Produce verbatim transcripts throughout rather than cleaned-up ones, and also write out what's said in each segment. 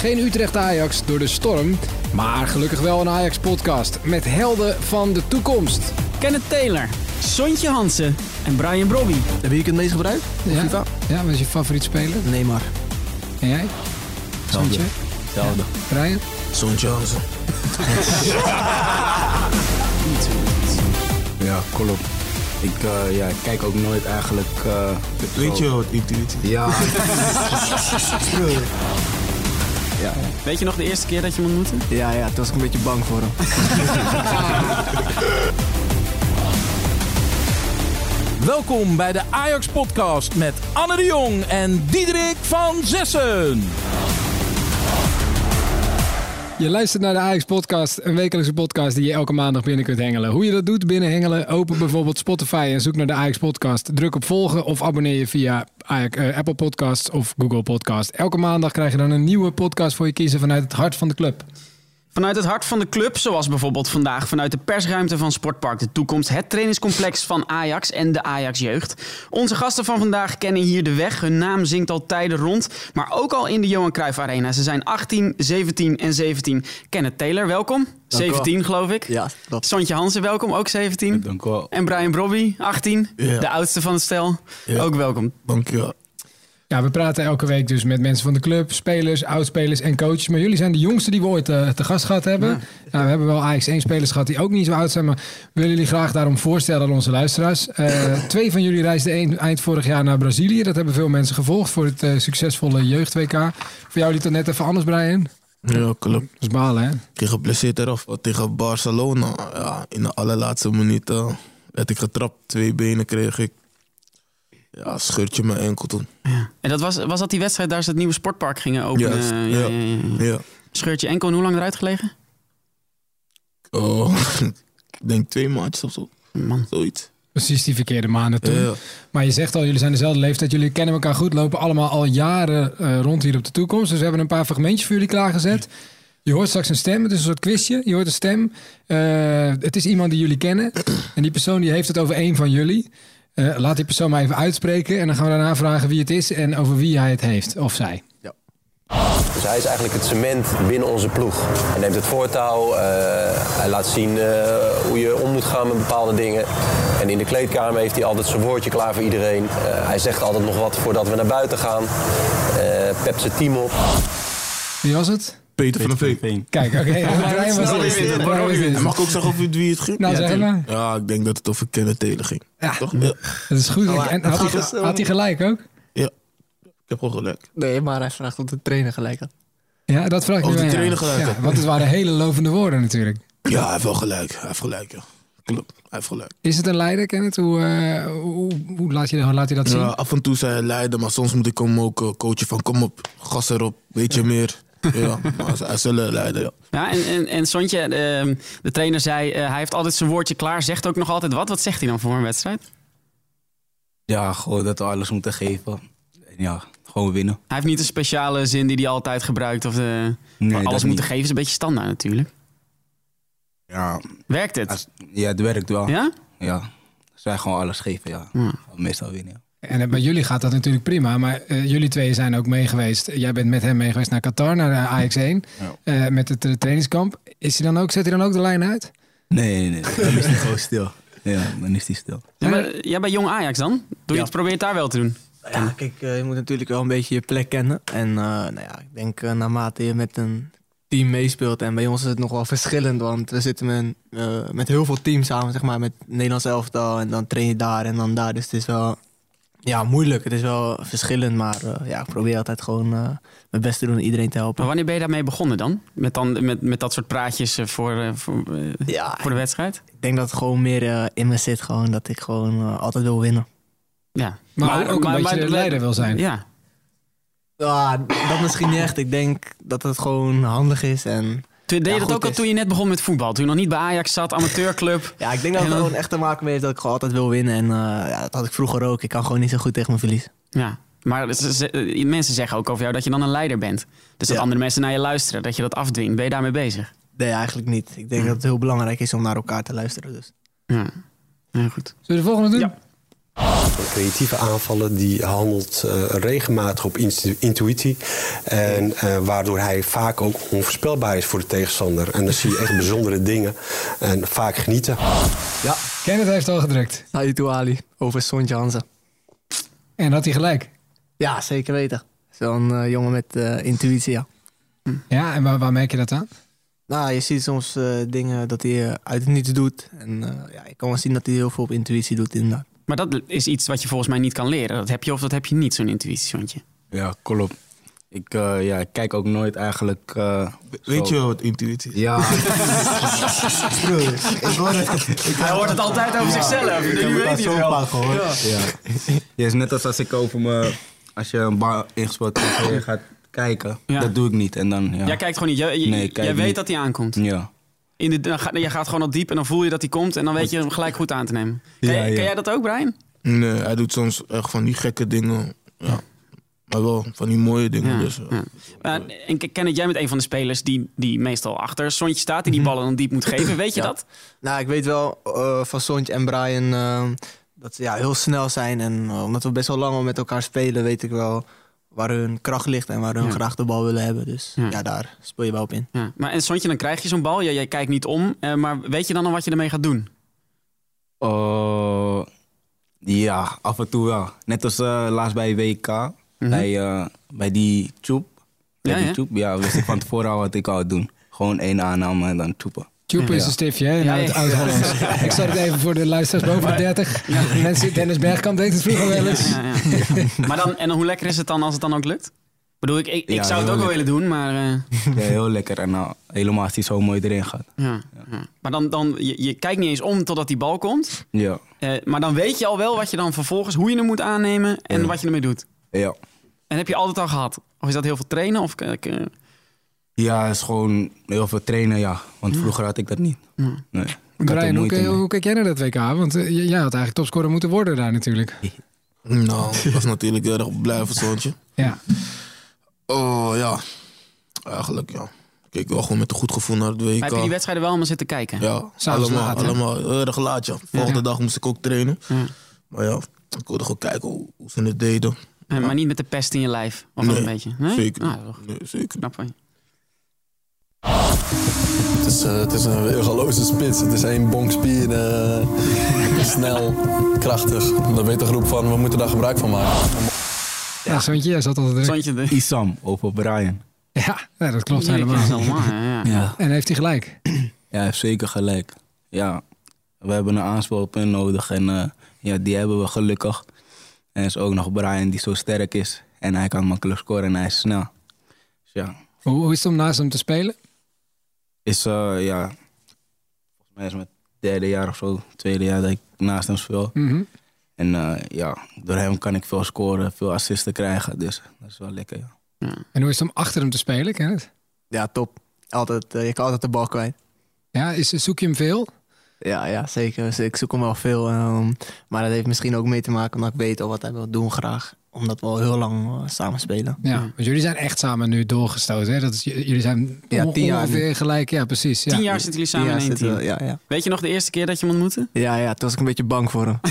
geen Utrecht-Ajax door de storm, maar gelukkig wel een Ajax-podcast met helden van de toekomst. Kenneth Taylor, Sontje Hansen en Brian Brobby. Heb je het meest gebruikt? Ja, FIFA? ja, wat is je favoriet speler? Neymar. En jij? Sontje? Hetzelfde. Ja. Brian? Sontje Hansen. Ja, klopt. Ik, uh, ja, ik kijk ook nooit eigenlijk... Uh, Weet je wat intuïtie? Ja. Ja. Weet je nog de eerste keer dat je hem ontmoette? Ja, ja, toen was ik een beetje bang voor hem. Welkom bij de Ajax-podcast met Anne de Jong en Diederik van Zessen. Je luistert naar de Ajax-podcast, een wekelijkse podcast die je elke maandag binnen kunt hengelen. Hoe je dat doet binnen hengelen, open bijvoorbeeld Spotify en zoek naar de Ajax-podcast. Druk op volgen of abonneer je via Ajax, uh, Apple Podcasts of Google Podcasts. Elke maandag krijg je dan een nieuwe podcast voor je kiezen vanuit het hart van de club. Vanuit het hart van de club, zoals bijvoorbeeld vandaag vanuit de persruimte van Sportpark de Toekomst, het trainingscomplex van Ajax en de Ajax-jeugd. Onze gasten van vandaag kennen hier de weg. Hun naam zingt al tijden rond, maar ook al in de Johan Cruijff Arena. Ze zijn achttien, zeventien en zeventien. Kenneth Taylor, welkom. zeventien, geloof ik. Ja, klopt. Sontje Hansen, welkom. Ook zeventien. Dank u wel. En Brian Brobby, achttien. Ja. De oudste van het stel. Ja. Ook welkom. Dank je wel. Ja, we praten elke week dus met mensen van de club, spelers, oudspelers en coaches. Maar jullie zijn de jongste die we ooit uh, te gast gehad hebben. Ja. Nou, we hebben wel Ajax één spelers gehad die ook niet zo oud zijn. Maar we willen jullie graag daarom voorstellen aan onze luisteraars. Uh, twee van jullie reisden eind vorig jaar naar Brazilië. Dat hebben veel mensen gevolgd voor het uh, succesvolle jeugd-W K. Voor jou liet het net even anders, Brian. Ja, klopt. Dat is balen, hè? Ik kreeg geblesseerd eraf. Tegen Barcelona. Ja, in de allerlaatste minuten werd ik getrapt. Twee benen kreeg ik. Ja, scheurtje mijn enkel toen. Ja. En dat was, was dat die wedstrijd daar ze het nieuwe sportpark gingen openen? Juist, ja, ja, ja, ja, ja. ja. Scheurtje enkel en hoe lang eruit gelegen? Oh, ik denk twee maandjes of zo. Man. Zoiets. Precies die verkeerde maanden toen. Ja. Maar je zegt al, jullie zijn dezelfde leeftijd. Jullie kennen elkaar goed, lopen allemaal al jaren uh, rond hier op de Toekomst. Dus we hebben een paar fragmentjes voor jullie klaargezet. Je hoort straks een stem, het is een soort quizje. Je hoort een stem. Uh, het is iemand die jullie kennen. En die persoon die heeft het over één van jullie. Uh, laat die persoon maar even uitspreken. En dan gaan we daarna vragen wie het is en over wie hij het heeft. Of zij. Ja. Dus hij is eigenlijk het cement binnen onze ploeg. Hij neemt het voortouw. Uh, hij laat zien uh, hoe je om moet gaan met bepaalde dingen. En in de kleedkamer heeft hij altijd zijn woordje klaar voor iedereen. Uh, hij zegt altijd nog wat voordat we naar buiten gaan. Uh, pept zijn team op. Wie was het? Peter van der Veen. Kijk, oké. Okay. Mag ik ook zeggen over wie het ging? Nou, ja, zeg maar. Ja, ik denk dat het over Kenneth Taylor ging. Ja, toch? Ja. Dat is goed. En had hij, had hij gelijk ook? Ja, ik heb gewoon gelijk. Nee, maar hij vraagt of de trainer gelijk had. Ja, dat vraag ik Of nu de aan trainer jou. gelijk Ja, had. want het waren hele lovende woorden natuurlijk. Ja, hij heeft wel gelijk. Hij heeft gelijk, ja. Klopt, hij heeft gelijk. Is het een leider, Kenneth? Hoe, uh, hoe, hoe laat, je, hoe laat je dat zien? Ja, af en toe zei hij leider, maar soms moet ik hem ook uh, coachen van kom op, gas erop, weet je meer. Ja, maar hij is wel een leider, ja. Ja, en, en, en Sontje, de, de trainer zei, uh, hij heeft altijd zijn woordje klaar. Zegt ook nog altijd wat. Wat zegt hij dan voor een wedstrijd? Ja, gewoon dat we alles moeten geven. En ja, gewoon winnen. Hij heeft niet een speciale zin die hij altijd gebruikt. Of de, Nee, alles dat moeten niet. geven is een beetje standaard natuurlijk. Ja, Werkt het? als- ja, het werkt wel. Ja? Ja. Zij gewoon alles geven, ja. Ja. Meestal winnen, ja. En uh, bij jullie gaat dat natuurlijk prima. Maar uh, jullie twee zijn ook mee geweest. Jij bent met hem mee geweest naar Qatar, naar de Ajax één. Ja. Uh, met het uh, trainingskamp. Is hij dan ook, zet hij dan ook de lijn uit? Nee, nee, nee. Dan is hij gewoon stil. Ja, dan is hij stil. Ja, maar, jij bij Jong Ajax dan? Doe je Ja. het, probeer het daar wel te doen. Ja, kijk, uh, je moet natuurlijk wel een beetje je plek kennen. En uh, nou ja, ik denk uh, naarmate je met een team meespeelt. En bij ons is het nog wel verschillend. Want we zitten met, uh, met heel veel teams samen, zeg maar. Met Nederlands elftal. En dan train je daar en dan daar. Dus het is wel ja, moeilijk. Het is wel verschillend. Maar uh, ja, ik probeer altijd gewoon uh, mijn best te doen om iedereen te helpen. Maar wanneer ben je daarmee begonnen dan? Met, dan, met, met dat soort praatjes uh, voor, uh, voor, uh, Ja, voor de wedstrijd? Ik denk dat het gewoon meer uh, in me zit. Gewoon dat ik gewoon uh, altijd wil winnen. Ja. Maar, ook een beetje de leider wil zijn. Ja. Ah, dat misschien niet echt. Ik denk dat het gewoon handig is. En Toen deed je Ja, dat goed ook al is. toen je net begon met voetbal? Toen je nog niet bij Ajax zat, amateurclub? ja, ik denk dat het En dan- gewoon echt te maken mee heeft dat ik gewoon altijd wil winnen. En uh, ja, dat had ik vroeger ook. Ik kan gewoon niet zo goed tegen mijn verlies. Ja. Maar ze- ze- mensen zeggen ook over jou dat je dan een leider bent. Dus dat Ja. andere mensen naar je luisteren, dat je dat afdwingt. Ben je daarmee bezig? Nee, eigenlijk niet. Ik denk dat het heel belangrijk is om naar elkaar te luisteren. Dus. Ja. Ja, goed. Zullen we de volgende doen? Ja. Een creatieve aanvaller die handelt uh, regelmatig op intu- intuïtie. En uh, waardoor hij vaak ook onvoorspelbaar is voor de tegenstander. En dan zie je echt bijzondere dingen. En vaak genieten. Ja. Kenneth heeft al gedrukt. Saïdou Ali over Sontje Hansen. En had hij gelijk? Ja, zeker weten. Zo'n uh, jongen met uh, intuïtie, ja. Ja, en waar, waar merk je dat aan? Nou, je ziet soms uh, dingen dat hij uh, uit het niets doet. En uh, ja, je kan wel zien dat hij heel veel op intuïtie doet, inderdaad. Maar dat is iets wat je volgens mij niet kan leren. Dat heb je of dat heb je niet, zo'n intuïtiezoontje. Ja, klopt. Ik, uh, ja, ik kijk ook nooit eigenlijk... Uh, Weet zo. je wat intuïtie is? Ja. ik hoor het. Hij hoort het altijd over ja, zichzelf. Ik nu weet hij het wel. Gehoord. Ja. Ja. Ja, is net als als ik over me... Als je een bal ingespeeld tv gaat kijken. Ja. Dat doe ik niet. En dan, ja. Jij kijkt gewoon niet. Je, je, nee, jij weet niet. Dat hij aankomt. Ja. In de, dan ga, je gaat gewoon al diep en dan voel je dat hij komt. En dan weet je hem gelijk goed aan te nemen. Kan, ja, ja. kan jij dat ook, Brian? Nee, hij doet soms echt van die gekke dingen. Ja. Maar wel van die mooie dingen. Ja, dus, ja. Ja. En Kenneth, jij bent een van de spelers die, die meestal achter Sontje staat. Die die ballen dan diep moet geven. Weet je ja. dat? Nou, ik weet wel uh, van Sontje en Brian uh, dat ze ja, heel snel zijn. En uh, omdat we best wel lang al met elkaar spelen, weet ik wel waar hun kracht ligt en waar hun ja. graag de bal willen hebben. Dus ja, ja daar speel je wel op in. Ja. Maar en Sontje, dan krijg je zo'n bal. Ja, jij kijkt niet om. Uh, maar weet je dan al wat je ermee gaat doen? Uh, ja, af en toe wel. Net als uh, laatst bij W K. Mm-hmm. Bij, uh, bij die tjoep. Bij ja, die ja. tjoep. Ja, wist ik van tevoren al wat ik al doen. Gewoon één aanname en dan tjoepen. Tjoepen is ja. een stiftje, hè? In ja, het Oud-Hollands. Ja. Ik zat het even voor de luisteraars boven de dertig. Ja. Mensen, Dennis Bergkamp deed het vroeger wel eens. Ja, ja, ja. Maar dan, en hoe lekker is het dan als het dan ook lukt? Bedoel, ik, ik, ik ja, zou het ook wel willen doen, maar... Uh... Ja, heel lekker. En nou, helemaal als die zo mooi erin gaat. Ja, ja. Ja. Maar dan, dan je, je kijkt niet eens om totdat die bal komt. Ja. Uh, maar dan weet je al wel wat je dan vervolgens, hoe je hem moet aannemen en ja. wat je ermee doet. Ja. En heb je altijd al gehad? Of is dat heel veel trainen? Of, uh... Ja, het is gewoon heel veel trainen, ja. Want ja. vroeger had ik dat niet. Ja. Nee. Brian, hoe, hoe kijk jij naar dat W K? Want uh, jij had eigenlijk topscorer moeten worden daar natuurlijk. Nou, ik was natuurlijk heel erg blij voor Sontje. Ja. Oh ja, eigenlijk ja. Ik keek wel gewoon met een goed gevoel naar het W K. Heb je die wedstrijden wel allemaal zitten kijken? Ja, allemaal, laat, allemaal heel erg laat, ja. Volgende ja. dag moest ik ook trainen. Ja. Maar ja, ik wilde gewoon kijken hoe, hoe ze het deden. En, ja. Maar niet met de pest in je lijf? Of nee, een beetje? Nee, zeker ah, nee, zeker knap van je. Het is, uh, het is een weergaloze spits. Het is één bonkspier. Uh, snel, krachtig. Dan weet de groep van, we moeten daar gebruik van maken. Ja, ja Sontje, jij zat altijd Sontje de... Isam over Brian. Ja, ja dat klopt helemaal. helemaal ja, ja. Ja. En heeft hij gelijk? Ja, hij heeft zeker gelijk. Ja, we hebben een aanspel op hem nodig. En uh, ja, die hebben we gelukkig. En er is ook nog Brian die zo sterk is. En hij kan makkelijk scoren en hij is snel. Dus ja. Hoe, hoe is het om naast hem te spelen? Is, uh, ja... Volgens mij is het mijn derde jaar of zo. Tweede jaar dat ik naast hem speel. Mm-hmm. En uh, ja, door hem kan ik veel scoren, veel assisten krijgen. Dus dat is wel lekker, ja. Ja. En hoe is het om achter hem te spelen, Kenneth? Ja, top. Altijd, uh, je kan altijd de bal kwijt. Ja, is, zoek je hem veel? Ja, ja, zeker. Ik zoek hem wel veel. Um, maar dat heeft misschien ook mee te maken omdat ik weet al wat hij wil doen graag. Omdat we al heel lang uh, samen spelen. Ja, want jullie zijn echt samen nu doorgestoten. Hè? Dat is, jullie zijn ja, tien jaar ongeveer nu. Gelijk. Ja, precies. Ja. Tien jaar zitten jullie samen in één team. We, ja, ja. Weet je nog de eerste keer dat je hem ontmoette? Ja, ja, toen was ik een beetje bang voor hem.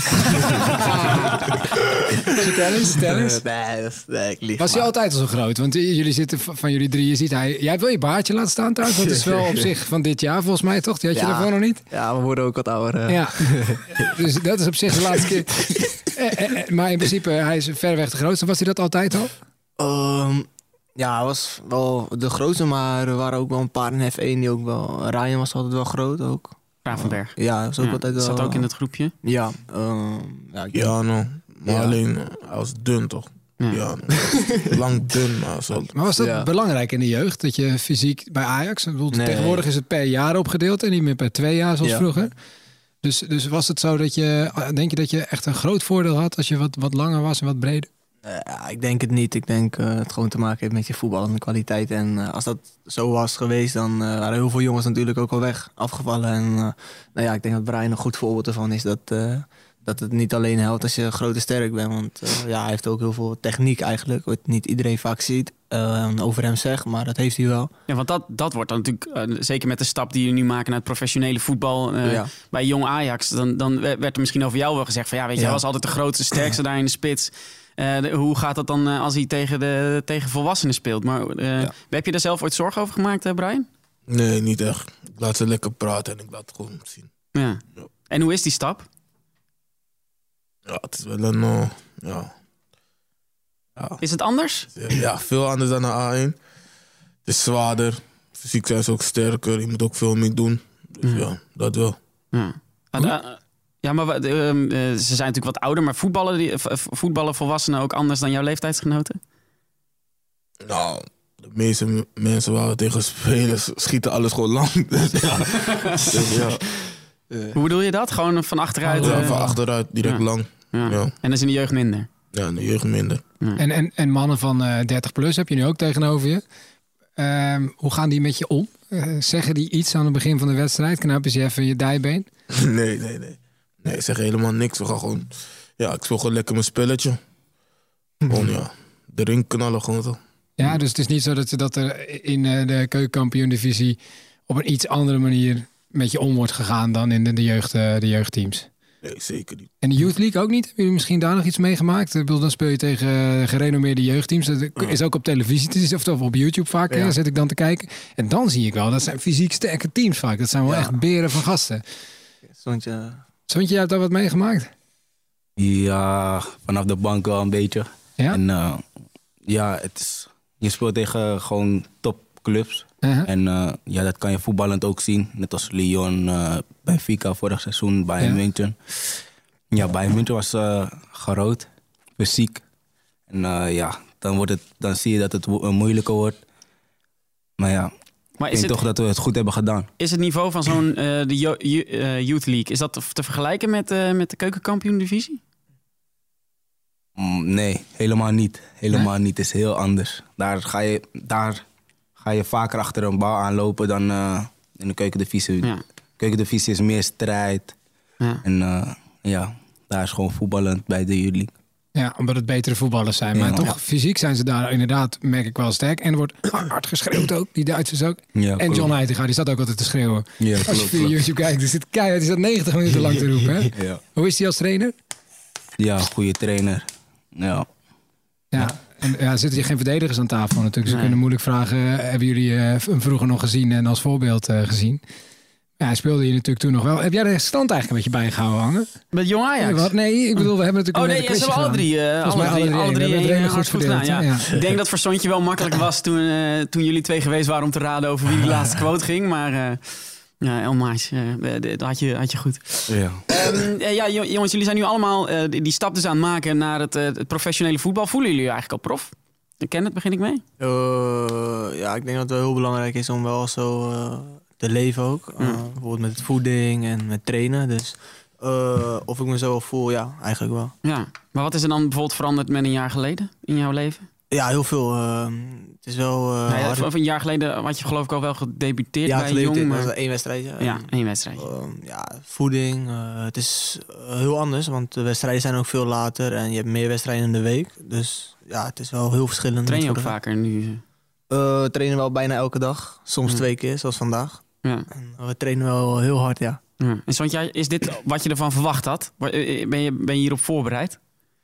Vertel eens, vertel eens. Nee, dat is, nee, ik lieg was hij altijd al zo groot? Want jullie zitten van jullie drie, je ziet hij... Jij hebt wel je baardje laten staan thuis. Dat is wel op zich van dit jaar volgens mij, toch? Die had je ja, daarvoor nog niet? Ja, we worden ook wat ouder. Uh. Ja, dus dat is op zich de laatste keer. Eh, eh, maar in principe, hij is verreweg de grootste. Was hij dat altijd al? Um, ja, hij was wel de grootste, maar er waren ook wel een paar in F één die ook wel... Ryan was altijd wel groot ook. Ravenberg. Uh, ja, was ook ja, altijd wel... Zat ook in het groepje? Ja. Um, ja, ik ja, no. Maar ja. alleen, hij was dun toch? Ja, ja no. Lang dun. Maar, zo. maar was dat ja. belangrijk in de jeugd? Dat je fysiek bij Ajax... Bedoel, nee. Tegenwoordig is het per jaar opgedeeld en niet meer per twee jaar zoals ja. vroeger. Dus, dus was het zo dat je... Denk je dat je echt een groot voordeel had als je wat, wat langer was en wat breder? Ja, ik denk het niet. Ik denk uh, het gewoon te maken heeft met je voetballende kwaliteit. En uh, als dat zo was geweest, dan uh, waren heel veel jongens natuurlijk ook al weg, afgevallen. En uh, nou ja, ik denk dat Brian een goed voorbeeld ervan is dat, uh, dat het niet alleen helpt als je groot en sterk bent. Want uh, ja, hij heeft ook heel veel techniek eigenlijk. Wat niet iedereen vaak ziet uh, en over hem zegt, maar dat heeft hij wel. Ja, want dat, dat wordt dan natuurlijk, uh, zeker met de stap die jullie nu maken naar het professionele voetbal uh, ja. bij jong Ajax. Dan, dan werd er misschien over jou wel gezegd van ja, weet je, ja. hij was altijd de grootste, sterkste daar in de spits. Uh, de, hoe gaat dat dan uh, als hij tegen, de, tegen volwassenen speelt? Maar uh, ja. heb je daar zelf ooit zorgen over gemaakt, uh, Brian? Nee, niet echt. Ik laat ze lekker praten en ik laat het gewoon zien. Ja. Ja. En hoe is die stap? Ja, het is wel een... Uh, ja. Ja. Is het anders? Ja, veel anders dan de A één. Het is zwaarder. Fysiek zijn ze ook sterker. Je moet ook veel meer doen. Dus ja, ja dat wel. Ja, uh, ja maar uh, uh, ze zijn natuurlijk wat ouder. Maar voetballen, die, voetballen volwassenen ook anders dan jouw leeftijdsgenoten? Nou, de meeste m- mensen waar we tegen spelen schieten alles gewoon lang. Dus ja. Dus ja. Uh. Hoe bedoel je dat? Gewoon van achteruit? Ja, van achteruit, direct ja. lang. Ja. Ja. En dat is in de jeugd minder? Ja, in de jeugd minder. Ja. En, en, en mannen van uh, dertig plus heb je nu ook tegenover je. Uh, hoe gaan die met je om? Uh, zeggen die iets aan het begin van de wedstrijd? Knappen ze even je dijbeen? Nee, nee, nee. Nee, ik zeg helemaal niks. We gaan gewoon... Ja, ik speel gewoon lekker mijn spelletje. Gewoon, ja, erin knallen gewoon zo. Ja, dus het is niet zo dat, dat er in uh, de keukenkampioen-divisie op een iets andere manier met je om wordt gegaan dan in de, de, jeugd, uh, de jeugdteams? Nee, zeker niet. En de Youth League ook niet? Hebben jullie misschien daar nog iets meegemaakt? Ik bedoel, dan speel je tegen uh, gerenommeerde jeugdteams. Dat is ook op televisie te zien, of op YouTube vaak. Ja. Hè, zit ik dan te kijken. En dan zie ik wel, dat zijn fysiek sterke teams vaak. Dat zijn wel ja. echt beren van gasten. Sontje... Sontje, jij hebt daar wat meegemaakt? Ja, vanaf de bank wel een beetje. Ja? En uh, ja, het is, je speelt tegen gewoon topclubs. Uh-huh. En uh, ja, dat kan je voetballend ook zien. Net als Lyon, uh, Benfica vorig seizoen, Bayern ja. München. Ja, Bayern München was uh, groot, fysiek. En uh, ja, dan, wordt het, dan zie je dat het wo- moeilijker wordt. Maar ja, maar ik denk toch dat we het goed hebben gedaan. Is het niveau van zo'n uh, de jo- uh, Youth League, is dat te vergelijken met, uh, met de keukenkampioen-divisie? Mm, nee, helemaal niet. Helemaal nee? niet. Het is heel anders. Daar ga je... Daar ga je vaker achter een bal aanlopen dan uh, in de keukendivisie. Ja. Keukendivisie is meer strijd. Ja. En uh, ja, daar is gewoon voetballend bij de jullie. Ja, omdat het betere voetballers zijn. Maar ja. toch, ja. fysiek zijn ze daar inderdaad, merk ik wel sterk. En er wordt hard geschreeuwd ook, die Duitsers ook. Ja, en John Heitinga, die staat ook altijd te schreeuwen. Ja, als je via YouTube kijkt, er zit keihard, die zat negentig minuten lang te roepen. Hè? Ja. Hoe is hij als trainer? Ja, goede trainer. Ja. Ja. En ja, zitten hier geen verdedigers aan tafel natuurlijk. Dus nee. Ze kunnen moeilijk vragen, hebben jullie uh, hem vroeger nog gezien en als voorbeeld uh, gezien? Ja, hij speelde hier natuurlijk toen nog wel. Heb jij de stand eigenlijk een beetje bijgehouden, hangen? Met Jong Ajax? Nee, wat? nee, ik bedoel, we hebben natuurlijk... Oh nee, ja, ze hebben alle drie, uh, alle drie, alle drie, alle drie een goed gedaan. Ja. Ja. Ik denk dat voor Sontje wel makkelijk was toen, uh, toen jullie twee geweest waren om te raden over wie de laatste quote ging. Maar uh, ja, Elmaes, uh, dat had je, had je goed. Ja. Um, ja, jongens, jullie zijn nu allemaal uh, die, die stap dus aan het maken naar het, uh, het professionele voetbal. Voelen jullie je eigenlijk al prof? Ik ken het, begin ik mee? Uh, ja, ik denk dat het wel heel belangrijk is om wel zo uh, te leven ook. Uh, mm. Bijvoorbeeld met voeding en met trainen. Dus uh, of ik me zo voel, ja, eigenlijk wel. Ja, maar wat is er dan bijvoorbeeld veranderd met een jaar geleden in jouw leven? Ja, heel veel. Uh, het is wel... Uh, nou ja, een jaar geleden had je geloof ik al wel gedebuteerd ja, bij Jong. Ja, maar... dat was één wedstrijdje. Ja, één wedstrijd. Uh, ja, voeding. Uh, het is uh, heel anders, want de wedstrijden zijn ook veel later. En je hebt meer wedstrijden in de week. Dus ja, het is wel heel verschillend. Train je ook vaker nu? Uh, we trainen wel bijna elke dag. Soms ja. twee keer, zoals vandaag. Ja. En we trainen wel heel hard, ja. ja. En Sontje, is dit wat je ervan verwacht had? Ben je, ben je hierop voorbereid?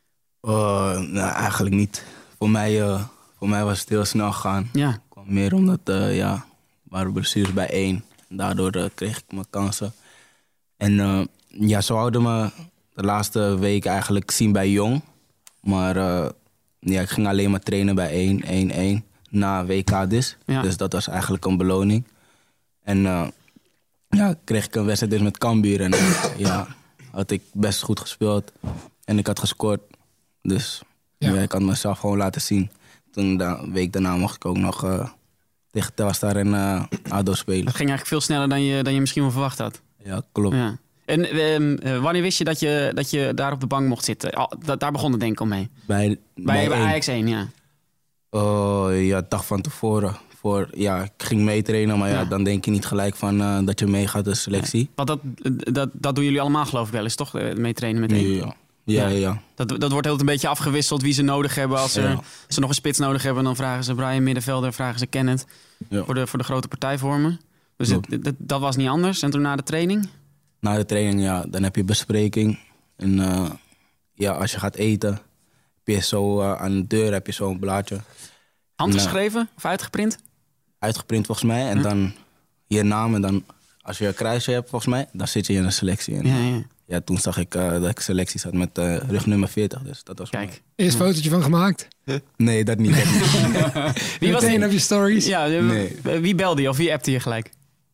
Uh, nou, eigenlijk niet. Voor mij, uh, voor mij was het heel snel gegaan. Ja. Het kwam meer omdat, uh, ja, waren blessures bij één. Daardoor uh, kreeg ik mijn kansen. En uh, ja, ze houden me de laatste weken eigenlijk zien bij Jong. Maar uh, ja, ik ging alleen maar trainen bij één, één, één. Na W K dus. Ja. Dus dat was eigenlijk een beloning. En uh, ja, kreeg ik een wedstrijd dus met Cambuur. En uh, ja, had ik best goed gespeeld. En ik had gescoord. Dus ja. Ja, ik had mezelf gewoon laten zien. Toen de week daarna mocht ik ook nog uh, tegen Telstar en uh, A D O spelen. Dat ging eigenlijk veel sneller dan je, dan je misschien wel verwacht had. Ja, klopt. Ja. En uh, wanneer wist je dat, je dat je daar op de bank mocht zitten? Oh, dat, daar begon het denk ik al mee. Bij, bij, bij Ajax één, ja. Oh, ja, dag van tevoren. voor, ja, ik ging meetrainen, maar ja, Ja. dan denk je niet gelijk van uh, dat je meegaat de selectie. Nee. Want dat, dat, dat doen jullie allemaal geloof ik wel eens, toch? Uh, meetrainen met één. Ja, ja, ja. ja. Dat, dat wordt heel een beetje afgewisseld wie ze nodig hebben. Als ze, Ja. als ze nog een spits nodig hebben, dan vragen ze Brian middenvelder, vragen ze Kenneth Ja. voor, de, voor de grote partijvormen. Dus Klopt. het, dat, dat was niet anders. En toen na de training? Na de training, ja, dan heb je bespreking. En uh, ja, als je gaat eten, heb je zo uh, aan de deur heb je zo'n blaadje. Handgeschreven of uitgeprint? Uitgeprint volgens mij. En Ja. dan je naam en dan, als je een kruisje hebt volgens mij, dan zit je in een selectie. En, Ja, ja. ja, toen zag ik uh, dat ik selectie zat met uh, rug nummer veertig. Dus dat was Kijk. Eerst een fotootje van gemaakt. mooi. Nee, dat niet. Dat niet. Wie was Meteen die? op je stories. Ja, Nee. wie belde je of wie appte je gelijk?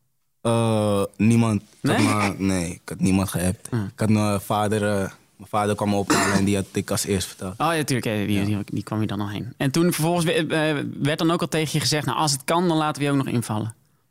Uh, niemand. Ik had Nee? maar- nee, ik had niemand geappt. Ah. Ik had mijn vader, uh, mijn vader kwam me ophalen en die had ik als eerst verteld. Oh ja, natuurlijk. Die, die, die kwam je dan al heen. En toen vervolgens uh, werd dan ook al tegen je gezegd, nou als het kan, dan laten we je ook nog invallen.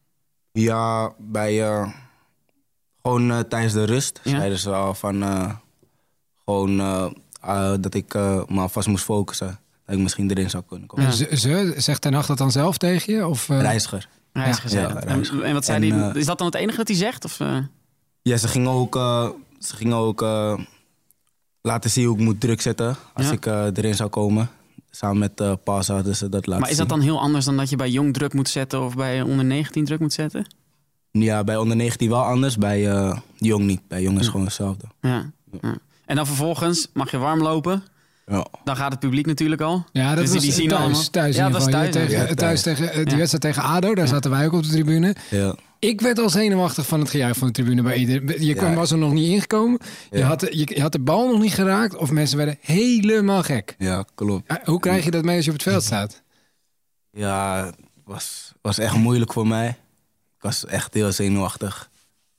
Ja, bij uh, gewoon uh, tijdens de rust Ja? zeiden ze al van uh, gewoon uh, uh, dat ik uh, me alvast moest focussen. Dat ik misschien erin zou kunnen komen. Ja. Ze, ze, zegt Ten Hag dat dan zelf tegen je? Of, uh, Reiziger. Reiziger Ja, zei ja, dat. reiziger. En, en wat zei En, die? uh, Is dat dan het enige dat hij zegt? Of, uh? Ja, ze gingen ook, uh, ze gingen ook uh, laten zien hoe ik moet druk zetten als Ja. ik uh, erin zou komen. Samen met uh, Pas hadden ze dat laten Maar is dat zien. dan heel anders dan dat je bij jong druk moet zetten of bij onder negentien druk moet zetten? Ja, bij onder negentien wel anders, bij uh, jong niet. Bij jong is Ja. gewoon hetzelfde. Ja. ja. En dan vervolgens mag je warm lopen. Ja. Dan gaat het publiek natuurlijk al. Ja, dat Dus was die zien thuis. allemaal. thuis Ja, in dat ieder was geval. thuis, Hier ja. tegen, thuis tegen uh, die Ja. wedstrijd tegen ADO, daar zaten wij ook op de tribune. Ja. Ik werd al zenuwachtig van het gejuich van de tribune bij iedereen. Je kwam, Ja. was er nog niet ingekomen. Je, Ja. had, de- je, je had de bal nog niet geraakt of mensen werden helemaal gek. Ja, klopt. Uh, Hoe krijg je dat mee als je op het veld staat? Ja, het was, was echt moeilijk voor mij. Ik was echt heel zenuwachtig.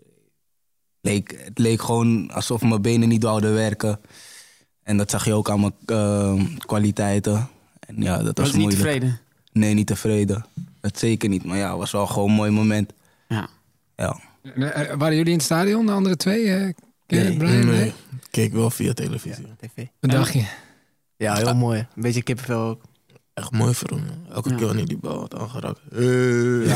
Leek, het leek gewoon alsof mijn benen niet wouden werken. En dat zag je ook aan mijn uh, kwaliteiten. En ja, dat was, Was je niet moeilijk. tevreden? Nee, niet tevreden. Dat zeker niet. Maar ja, het was wel gewoon een mooi moment. Ja. Ja. Uh, waren jullie in het stadion, de andere twee? Uh, Nee. Brian, nee? Nee, ik keek wel via televisie. tv. Wat dacht je? Ja, heel mooi. Een beetje kippenvel ook. Echt mooi voor hem. man. Elke Ja. keer wanneer die bal had aangeraakt. Hey.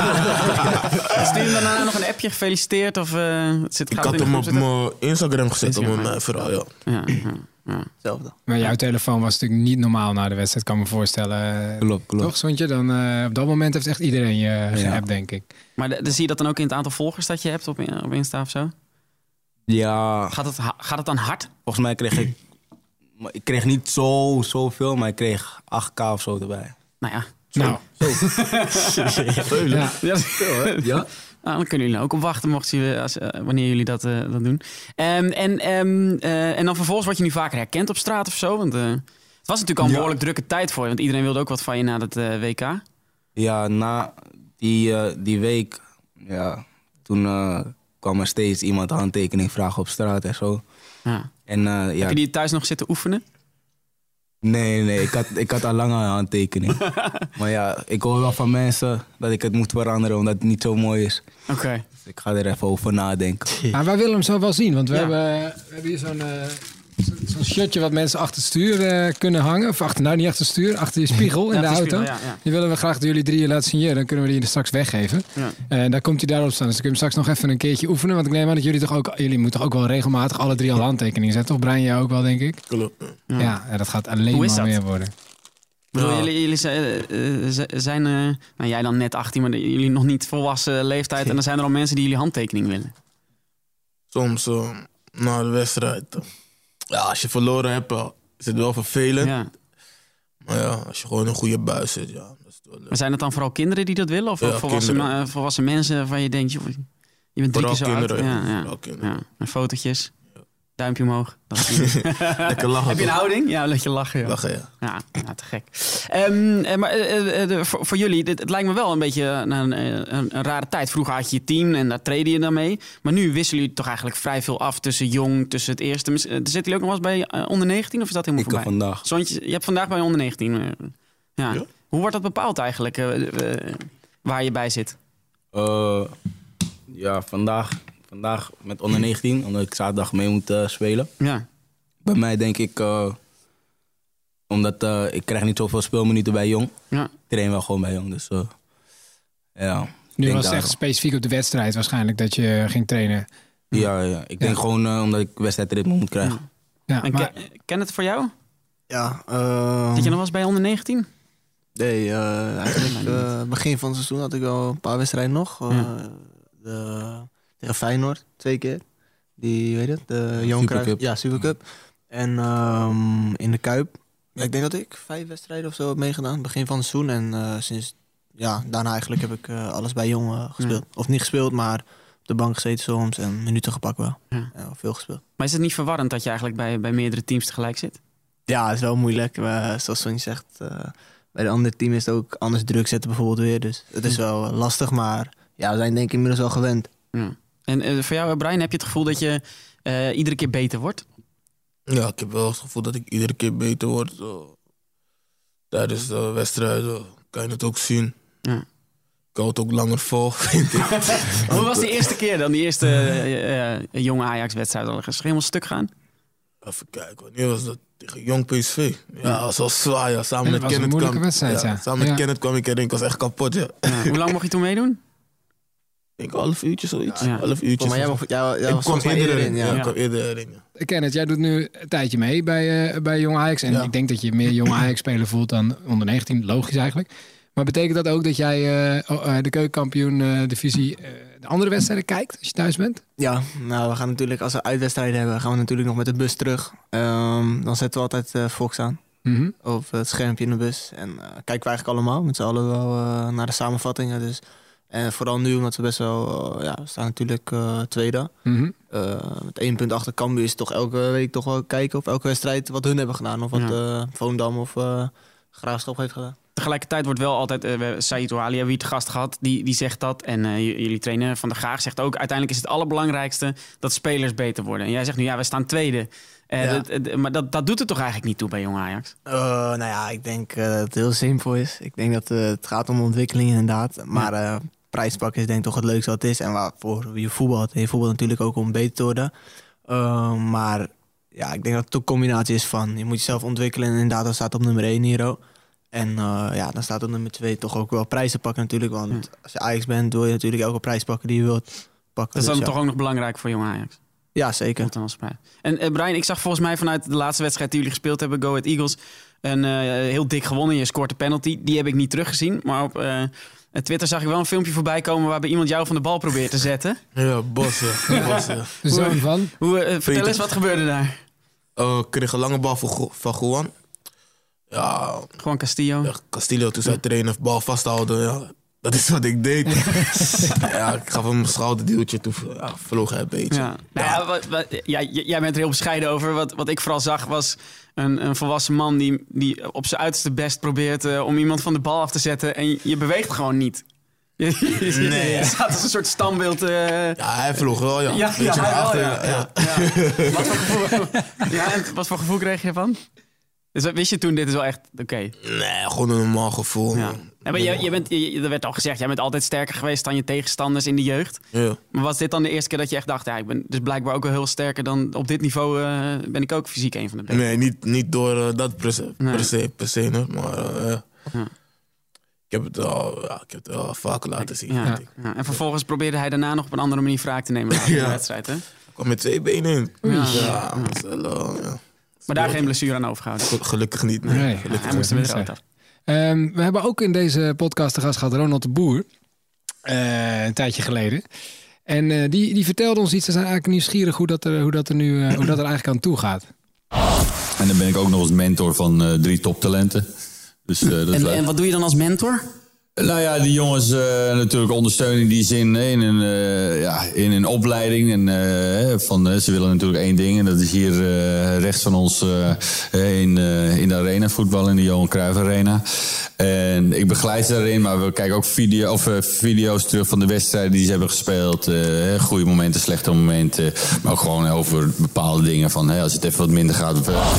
Stuur je hem daarna nog een appje gefeliciteerd? Of, uh, het zit, Ik gaat had het in hem de op groep mijn Instagram gezet, op Instagram, mijn verhaal, ja. zitten? Ja, ja, ja. Hetzelfde. Maar jouw telefoon was natuurlijk niet normaal na de wedstrijd, kan ik me voorstellen. Klopt, klopt. Toch, Sontje? Dan, uh, op dat moment heeft echt iedereen je geappt, denk ik. Maar de- de- zie je dat dan ook in het aantal volgers dat je hebt op, op Insta of zo? Ja, Gaat het, ha- gaat het dan hard? volgens mij kreeg ik... maar ik kreeg niet zo, zoveel, maar ik kreeg acht k of zo erbij. Nou ja. Nou, ja. Ja. Ja? Nou, dan kunnen jullie ook op wachten mochten jullie, als, uh, wanneer jullie dat, uh, dat doen. Um, en, um, uh, en dan vervolgens word je nu vaker herkend op straat of zo. Want uh, het was natuurlijk al een Ja. behoorlijk drukke tijd voor je. Want iedereen wilde ook wat van je na dat uh, W K. Ja, na die, uh, die week, ja, toen uh, kwam er steeds iemand een handtekening vragen op straat en zo. Ja. En, uh, ja, Heb je die thuis nog zitten oefenen? Nee, nee, ik had, ik had al lang een handtekening. Maar ja, ik hoor wel van mensen dat ik het moet veranderen omdat het niet zo mooi is. Oké. Okay. Dus ik ga er even over nadenken. Maar wij willen hem zo wel zien, want we, Ja. hebben, we hebben hier zo'n uh, zo- zo'n shirtje wat mensen achter het stuur uh, kunnen hangen. Of achter, nou niet achter het stuur, achter je spiegel in de achter de auto. spiegel, ja, ja. Die willen we graag dat jullie drieën laten signeren. Dan kunnen we die er straks weggeven. Ja. En daar komt hij daarop staan. Dus dan kun je hem straks nog even een keertje oefenen. Want ik neem aan dat jullie toch ook... Jullie moeten toch ook wel regelmatig alle drie al handtekeningen zetten. Toch Brian, jij ook wel, denk ik? Klopt. Ja. Ja, ja dat gaat alleen Hoe is maar dat? meer worden. Ik bedoel, Ja. jullie, jullie zijn, uh, z- zijn uh, nou jij dan net achttien, maar de- jullie nog niet volwassen leeftijd. En dan zijn er al mensen die jullie handtekening willen. Soms uh, na de wedstrijd. uh, ja, als je verloren hebt, uh, is het wel vervelend. Ja. Maar ja, als je gewoon een goede buis zit, ja, dat is wel leuk. Maar zijn het dan vooral kinderen die dat willen? Of Ja, ook volwassen, kinderen. ma- volwassen mensen waarvan je denkt, joh, je bent drie Vooral keer zo kinderen, oud. ja. Ja, ja. Vooral kinderen. Ja. En fotootjes. Duimpje omhoog. Dat is Lekker lachen. Heb je een toch? houding? Ja, let je lachen. Joh. Lachen, ja. Ja, ja, te gek. Um, eh, maar uh, uh, de, voor, voor jullie, dit, het lijkt me wel een beetje een, een, een, een rare tijd. Vroeger had je je team en daar trainde je dan mee. Maar nu wisselen jullie toch eigenlijk vrij veel af tussen jong, tussen het eerste. Mis- uh, Zitten jullie ook nog wel eens bij uh, onder negentien of is dat helemaal Ik voorbij? vandaag. Zontje, je hebt vandaag bij onder negentien. uh, ja. Ja? Hoe wordt dat bepaald eigenlijk, uh, uh, waar je bij zit? Uh, ja, vandaag, vandaag met onder negentien, omdat ik zaterdag mee moet uh, spelen. Ja. Bij mij denk ik, uh, omdat uh, ik krijg niet zoveel speelminuten bij Jong. Ja. Ik train wel gewoon bij Jong, dus uh, Ja. Nu was het echt specifiek op de wedstrijd waarschijnlijk dat je ging trainen. Ja, ja. ik denk ja. gewoon uh, omdat ik wedstrijdritme moet krijgen. Ja, en maar... ken, ken het voor jou? Ja. Uh... Zit je nog wel eens bij onder negentien? Nee, uh, eigenlijk uh, begin van het seizoen had ik wel een paar wedstrijden nog. Uh, ja. de, tegen Feyenoord, twee keer. Die, weet het, de Johan Cruijff. Ja, Supercup. En um, in de Kuip. Ja, ik denk dat ik vijf wedstrijden of zo heb meegedaan. Begin van het seizoen. En uh, sinds, ja, daarna eigenlijk heb ik uh, alles bij Jong uh, gespeeld. Ja. Of niet gespeeld, maar op de bank gezeten soms. En minuten gepakt wel. Ja. Ja, veel gespeeld. Maar is het niet verwarrend dat je eigenlijk bij, bij meerdere teams tegelijk zit? Ja, het is wel moeilijk. Maar, zoals Sonny zegt, uh, bij de andere team is het ook anders druk zetten bijvoorbeeld weer. Dus het is wel lastig, maar ja, we zijn denk ik inmiddels wel gewend. Ja. En uh, voor jou, Brian, heb je het gevoel dat je uh, iedere keer beter wordt? Ja, ik heb wel het gevoel dat ik iedere keer beter word. Uh, tijdens de wedstrijden kan je het ook zien. Ja. Ik hou het ook langer vol, vind ik. Hoe was die eerste keer dan? Die eerste uh, uh, jonge Ajax-wedstrijd? Al is helemaal stuk gaan? Even kijken, wanneer was dat? Tegen Jong P S V. Ja, dat was zwaar. Ja. Samen met Kenneth kwam, wedstrijd, ja. Ja, samen met ja. Kenneth kwam ik en ik was echt kapot. Ja. Ja. Hoe lang mocht je toen meedoen? Ik een half uurtje, zoiets. Ja. Half uurtje. Oh, maar jij, mocht, jij, jij ik was kwam eerder in. Ja. Ja. Ja, ik kwam eerder erin. Ja. Kenneth, jij doet nu een tijdje mee bij, uh, bij Jong Ajax. En ja. ik denk dat je meer Jong Ajax-speler voelt dan onder negentien. Logisch eigenlijk. Maar betekent dat ook dat jij uh, uh, de keukenkampioen-divisie... Uh, de andere wedstrijden kijkt als je thuis bent? Ja, nou, we gaan natuurlijk, als we uitwedstrijden hebben, gaan we natuurlijk nog met de bus terug. Um, dan zetten we altijd uh, Fox aan. Mm-hmm. Op het schermpje in de bus. En uh, kijken we eigenlijk allemaal met z'n allen wel uh, naar de samenvattingen. Dus. En vooral nu, omdat we best wel, uh, ja, we staan natuurlijk uh, tweede. Mm-hmm. Uh, met één punt achter Cambuur is toch elke week toch wel kijken of elke wedstrijd wat hun hebben gedaan. Of wat ja. uh, Volendam of uh, Graafschap heeft gedaan. Tegelijkertijd wordt wel altijd, uh, Saïd Ouali, wie te gast gehad, die, die zegt dat. En uh, jullie trainer Van der Gaag zegt ook, uiteindelijk is het allerbelangrijkste dat spelers beter worden. En jij zegt nu, ja, we staan tweede. Uh, ja. dat, uh, maar dat, dat doet het toch eigenlijk niet toe bij Jong Ajax? Uh, nou ja, ik denk uh, dat het heel simpel is. Ik denk dat uh, het gaat om ontwikkeling inderdaad. Maar uh, prijspakken is denk ik toch het leukste wat het is. En waarvoor je voetbalt. En je voetbalt natuurlijk ook om beter te worden. Uh, maar ja, ik denk dat het een combinatie is van, je moet jezelf ontwikkelen. En inderdaad, dat staat op nummer één hier ook. En uh, ja, dan staat op nummer twee toch ook wel prijzen pakken natuurlijk. Want ja. als je Ajax bent, wil je natuurlijk elke prijs pakken die je wilt pakken. Dat is dan dus, toch ja. ook nog belangrijk voor Jong Ajax? Ja, zeker. En uh, Brian, ik zag volgens mij vanuit de laatste wedstrijd die jullie gespeeld hebben, Go Ahead Eagles, een uh, heel dik gewonnen. Je scoort een penalty. Die heb ik niet teruggezien. Maar op uh, Twitter zag ik wel een filmpje voorbij komen waarbij iemand jou van de bal probeert te zetten. Ja, bossen. bossen. De zoon van? Hoe, uh, vertel eens, wat gebeurde daar? Uh, ik kreeg een lange bal van, van Juan. Ja, Juan Castillo. Ja, Castillo, toen zij trainen, bal vasthouden. Ja, dat is wat ik deed. Ja, ik gaf hem een schouderduwtje, toen ja, vloog hij een beetje. Ja. Nou ja, wat, wat, ja, jij bent er heel bescheiden over. Wat, wat ik vooral zag was een, een volwassen man die, die op zijn uiterste best probeert uh, om iemand van de bal af te zetten. En je, je beweegt gewoon niet. Je, je, nee. je staat als een soort standbeeld. Uh... Ja, hij vloog wel, ja. Ja, ja, hij wel, ja. ja. ja. ja. Wat, voor gevoel, ja en wat voor gevoel kreeg je ervan? Dus wist je toen, dit is wel echt oké? Okay. Nee, gewoon een normaal gevoel. Ja. Ja, maar je, je bent, je, er werd al gezegd, jij bent altijd sterker geweest dan je tegenstanders in de jeugd. Ja. Maar was dit dan de eerste keer dat je echt dacht, ja, ik ben dus blijkbaar ook wel heel sterker dan op dit niveau uh, ben ik ook fysiek een van de beste? Nee, niet, niet door uh, dat per se, nee. per se, per se nee, maar uh, ja. ik heb het al, ja, ik heb het al vaak laten zien. Ja. Ja. En vervolgens probeerde hij daarna nog op een andere manier wraak te nemen na ja. de wedstrijd, hè? Ik kwam met twee benen in. Ja, ja, ja. Wel, ja. Maar daar geen blessure aan overgehouden? Gelukkig niet. Nee. nee. Ja, Gelukkig hij moest er weer eruit af. Um, we hebben ook in deze podcast de gast gehad Ronald de Boer. Uh, een tijdje geleden. En uh, die, die vertelde ons iets. We zijn eigenlijk nieuwsgierig hoe dat er, hoe dat er nu uh, hoe dat er eigenlijk aan toe gaat. En dan ben ik ook nog eens mentor van uh, drie toptalenten. Dus, uh, dat en, en wat doe je dan als mentor? Nou ja, die jongens uh, natuurlijk ondersteunen in die zin hè, in, een, uh, ja, in een opleiding. En, uh, van, uh, ze willen natuurlijk één ding en dat is hier uh, rechts van ons uh, in, uh, in de arena, voetbal in de Johan Cruijff Arena. En ik begeleid ze daarin, maar we kijken ook video, of, uh, video's terug van de wedstrijden die ze hebben gespeeld. Uh, goede momenten, slechte momenten. Maar ook gewoon over bepaalde dingen van hey, als het even wat minder gaat. Uh...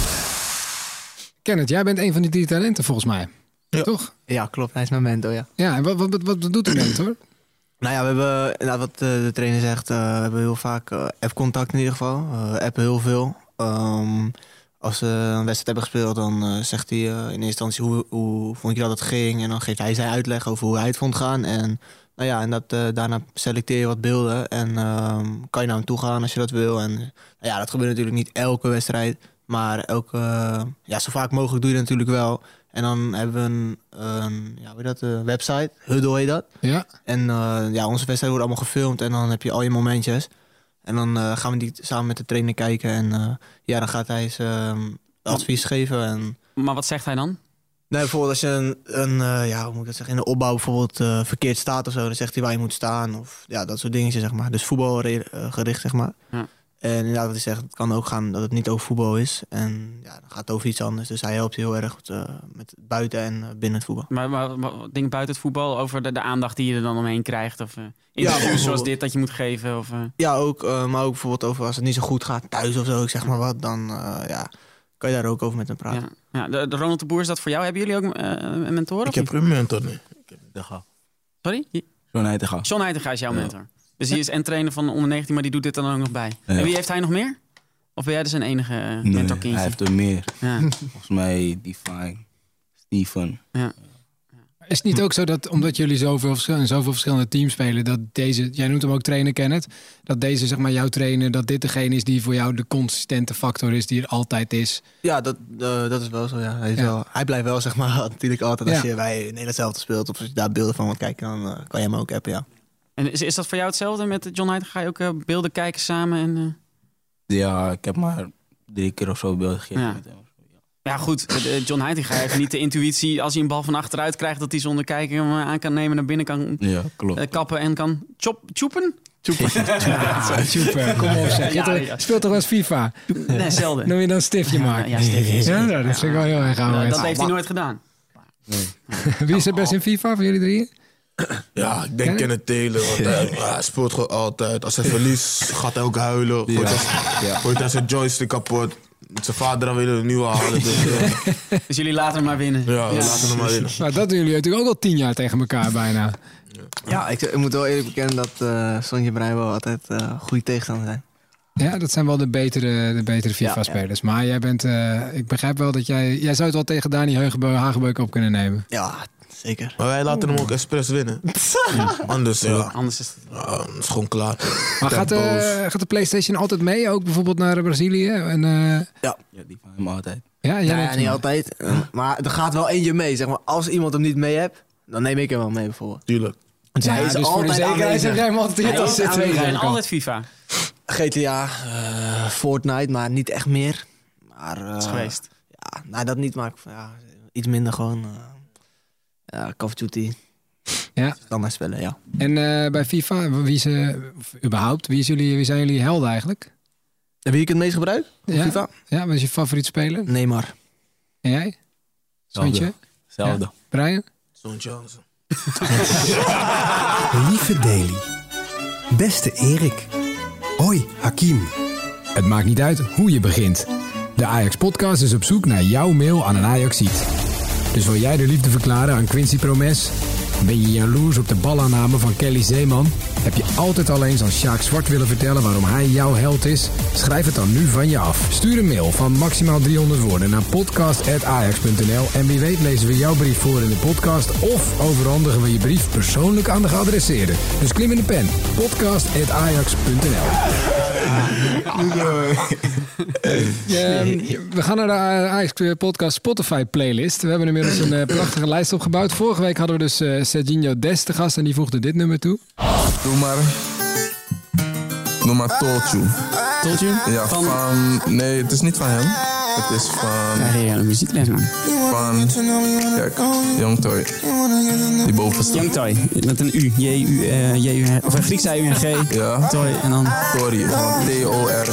Kenneth, jij bent een van die drie talenten volgens mij. Ja. Toch? Ja, klopt. Hij is mijn mentor, ja. Ja, en wat, wat, wat, wat doet de mentor? Nou ja, we hebben, nou, wat de trainer zegt, uh, we hebben heel vaak uh, app-contact in ieder geval. Uh, appen heel veel. Um, als we een wedstrijd hebben gespeeld, dan uh, zegt hij uh, in eerste instantie hoe, hoe vond je dat het ging. En dan geeft hij zijn uitleg over hoe hij het vond gaan. En Nou ja, en dat, uh, daarna selecteer je wat beelden en uh, kan je naar hem toe gaan als je dat wil. En uh, ja, dat gebeurt natuurlijk niet elke wedstrijd, maar elke, uh, ja, zo vaak mogelijk doe je dat natuurlijk wel. En dan hebben we een, een ja, hoe heet dat, een website, Huddle heet dat. Ja. En uh, ja, onze wedstrijden worden allemaal gefilmd en dan heb je al je momentjes. En dan uh, gaan we die samen met de trainer kijken en uh, ja, dan gaat hij zijn uh, advies geven. En... Maar wat zegt hij dan? Nee, bijvoorbeeld als je een, een uh, ja, hoe moet ik dat zeggen, in de opbouw bijvoorbeeld uh, verkeerd staat of zo, dan zegt hij waar je moet staan of ja, dat soort dingetjes, zeg maar. Dus voetbalgericht, zeg maar. Ja. En inderdaad, wat hij zegt, het kan ook gaan dat het niet over voetbal is. En ja, dan gaat het over iets anders. Dus hij helpt je heel erg uh, met buiten en uh, binnen het voetbal. Maar, maar, maar dingen buiten het voetbal, over de, de aandacht die je er dan omheen krijgt? Of uh, interviews ja, zoals dit dat je moet geven? Of, uh... Ja, ook, uh, maar ook bijvoorbeeld over als het niet zo goed gaat thuis of zo, ik zeg maar wat, dan uh, ja, kan je daar ook over met hem praten. Ja, ja de, de Ronald de Boer, is dat voor jou? Hebben jullie ook uh, een mentor? Ik heb een mentor, nee. Ik heb de gaf. Sorry? John Heitinga. John Heitinga is jouw ja. mentor. Dus die is en trainer van de onder negentien, maar die doet dit dan ook nog bij. Ja. En wie heeft hij nog meer? Of ben jij dus een enige uh, nee, mentorkindje? Hij heeft er meer. Ja. Volgens mij Divine, Steven. Ja. Is het niet ook zo dat, omdat jullie zoveel, zoveel verschillende teams spelen, dat deze, jij noemt hem ook trainer Kenneth, dat deze, zeg maar, jouw trainer, dat dit degene is die voor jou de consistente factor is, die er altijd is? Ja, dat, uh, dat is wel zo, ja. Hij, is ja. Wel, hij blijft wel, zeg maar, natuurlijk altijd als ja. je bij Nederland zelf speelt, of als je daar beelden van wilt kijken, dan uh, kan je hem ook appen, ja. En is, is dat voor jou hetzelfde met John Heitinga? Ga je ook uh, beelden kijken samen? En, uh... Ja, ik heb maar drie keer of zo beelden gegeven. Ja. Ja, goed. John Heitinga heeft niet de intuïtie als hij een bal van achteruit krijgt, dat hij zonder kijken hem aan kan nemen, naar binnen kan ja, klopt. Uh, kappen en kan chop, choepen. Choepen. Ja, choepen. Kom op, zeg. Je ja, ja. speelt toch wel eens FIFA? Nee, zelden. Noem je dan stiftje maken? Ja, ja, stiftje. Ja, nou, dat vind ik wel heel erg aan. Ja, dat heeft hij nooit gedaan. Nee. Wie is het best in FIFA voor jullie drieën? Ja, ik denk Kenneth Taylor, want hij, hij speelt gewoon altijd. Als hij verliest, gaat hij ook huilen. Gooit ja. hij ja. zijn joystick kapot. Zijn vader dan willen een nieuwe halen. Dus, ja. dus jullie laten hem maar winnen. Ja, we ja. laten hem maar winnen. Maar dat doen jullie natuurlijk ook al tien jaar tegen elkaar bijna. Ja, ik, ik moet wel eerlijk bekennen dat uh, Sonja Brein wel altijd uh, goede tegenstander zijn. Ja, dat zijn wel de betere, de betere FIFA-spelers. Ja, ja. Maar jij bent, uh, ik begrijp wel dat jij, jij zou het wel tegen Dani Hagebeuk op kunnen nemen. Ja, zeker. Maar wij laten hem ook expres winnen. Ja. Anders, ja. Anders is het... Ja, dat is gewoon klaar. Maar gaat, uh, gaat de PlayStation altijd mee? Ook bijvoorbeeld naar Brazilië? En, uh... Ja. Ja, die van hem altijd. Ja, jij ja, niet altijd. Maar er gaat wel eentje mee. Zeg maar. Als iemand hem niet mee hebt, dan neem ik hem wel mee bijvoorbeeld. Tuurlijk. Want ja, hij is dus altijd voor de zekerheid heb jij hem altijd hier als zitten. En altijd FIFA. G T A, uh, Fortnite, maar niet echt meer. Maar, uh, het is geweest. Ja, nou dat niet, maar ja, iets minder gewoon. Uh, ja, Call of Duty. Ja. Standaard spellen, ja. En uh, bij FIFA, wie is, uh, überhaupt, wie, is jullie, wie zijn jullie helden eigenlijk? En wie ik het meest gebruik? Ja. FIFA? Ja, wat is je favoriet speler? Neymar. En jij? Sontje? Hetzelfde. Ja. Brian? Sontje Hansen. Lieve Daily. Beste Erik. Hoi, Hakim. Het maakt niet uit hoe je begint. De Ajax-podcast is op zoek naar jouw mail aan een Ajaxiet. Dus wil jij de liefde verklaren aan Quincy Promes? Ben je jaloers op de balaanname van Kelly Zeeman? Heb je altijd al eens aan Sjaak Zwart willen vertellen waarom hij jouw held is? Schrijf het dan nu van je af. Stuur een mail van maximaal driehonderd woorden naar podcast at ajax punt n l en wie weet lezen we jouw brief voor in de podcast of overhandigen we je brief persoonlijk aan de geadresseerde. Dus klim in de pen. podcast at ajax punt n l. Ja, we gaan naar de Ajax Podcast Spotify playlist. We hebben inmiddels een uh, prachtige lijst opgebouwd. Vorige week hadden we dus uh, Serginho Dest te gast en die voegde dit nummer toe. Doe maar. Doe maar Told You. Told You? Ja, van... van... Nee, het is niet van hem. Het is van... Ja, ja, een muziekles, man. Van... Kijk, Young Toy. Die boven staat. Young Toy, met een U. J-U... Uh, J-U... Of een Grieks I-U en G. Ja. Toy en dan... Tory, van T-O-R.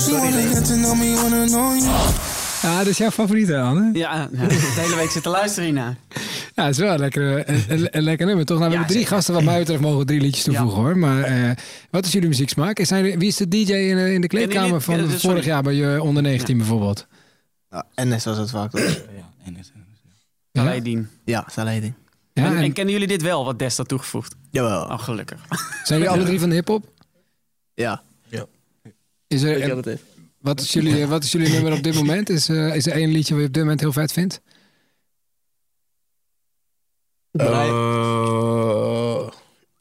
Ja, dat is jouw favoriet, Anne? Ja, ja, de hele week zitten luisteren hiernaar. Ja, het is wel een lekker, een, een, een lekker nummer, toch? Nou, we ja, hebben drie zeker. gasten, wat mij betreft mogen we drie liedjes toevoegen, ja. hoor. Maar uh, wat is jullie muzieksmaak? Is hij, wie is de D J in, in de kleedkamer jullie, van uh, vorig jaar bij je onder negentien ja. bijvoorbeeld? Ja, N S was het vaak, toch? Ja, N S. Saladin. Ja, Saladin. Ja, en, en, en kennen jullie dit wel, wat Des had toegevoegd? Jawel. Oh, gelukkig. Zijn jullie alle drie van de hiphop? Ja. Ja. Is er, en, wat, is jullie, wat is jullie nummer op dit moment? Is, uh, is er één liedje wat je op dit moment heel vet vindt? Uh,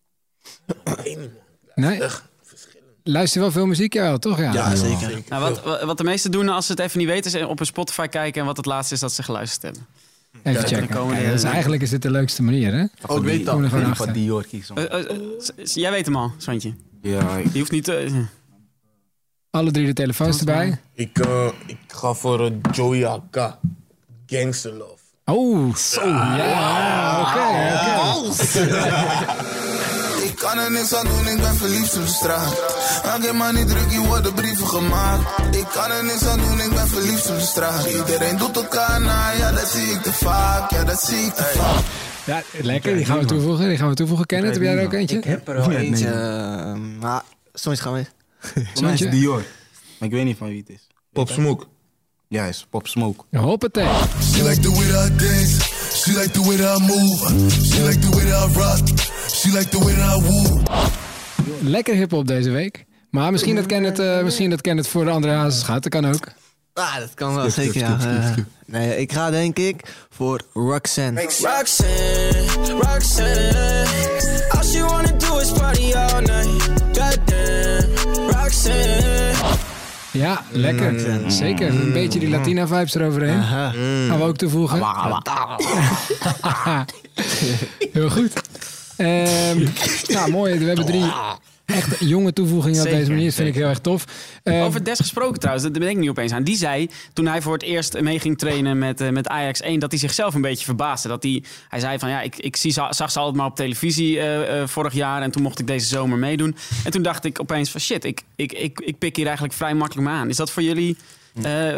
Nee? Luister je wel veel muziek? Ja, toch? Ja, Ja, zeker. Nou, wat, wat de meesten doen als ze het even niet weten... is op hun Spotify kijken en wat het laatste is dat ze geluisterd hebben. Even Ja, checken. dan komen Kijk, de- dat is, eigenlijk is dit de leukste manier, hè? Oh, ik weet dat. Kom er gewoon Van achter. Dior kiezen. Uh, uh, uh, jij weet hem al, Swantje. Ja, Je hoeft niet... Uh, Alle drie de telefoons erbij. Ik, uh, ik ga voor uh, Joey A K. Gangster Love. Oh, zo. Ja, oké, oké. Ik kan er niks aan doen, ik ben verliefd op de straat. Maak je maar niet druk, hier worden brieven gemaakt. Ik kan er niks aan doen, ik ben verliefd op de straat. Iedereen doet elkaar na, ja dat zie ik te vaak, ja dat zie ik te vaak. Ja, lekker. Die gaan we toevoegen. Die gaan we toevoegen. Kenneth, heb jij er ook eentje? Ik heb er wel eentje, uh, maar soms gaan we... Voor mij is het Dior. Maar ik weet niet van wie het is. Pop Smoke. Ja, is Pop Smoke. Hoppatee. She like the way that I dance, she like the way that I move, she like the way that I rock, she like the way that I woo. Lekker hiphop deze week. Maar misschien dat Kenneth, uh, misschien dat Kenneth voor de andere hazes gaat. Dat kan ook. Ah, dat kan wel, zeker, ja. Uh, nee, ik ga denk ik voor Roxanne. Roxanne, Roxanne, all she wanna do is party all night. Goddamn, Roxanne. Ja, lekker. Mm. Zeker. Een beetje die Latina-vibes eroverheen. Aha. Mm. Gaan we ook toevoegen. Heel goed. Um, nou, mooi. We hebben drie echt jonge toevoegingen op deze manier. Dat vind ik heel erg tof. Um, Over Des gesproken trouwens, dat ben ik niet opeens aan. Die zei, toen hij voor het eerst mee ging trainen met, uh, met Ajax één... dat hij zichzelf een beetje verbaasde. Dat hij, hij zei van, ja, ik, ik zie, zag ze altijd maar op televisie uh, uh, vorig jaar... en toen mocht ik deze zomer meedoen. En toen dacht ik opeens van, shit, ik, ik, ik, ik pik hier eigenlijk vrij makkelijk mee aan. Is dat voor jullie... Uh,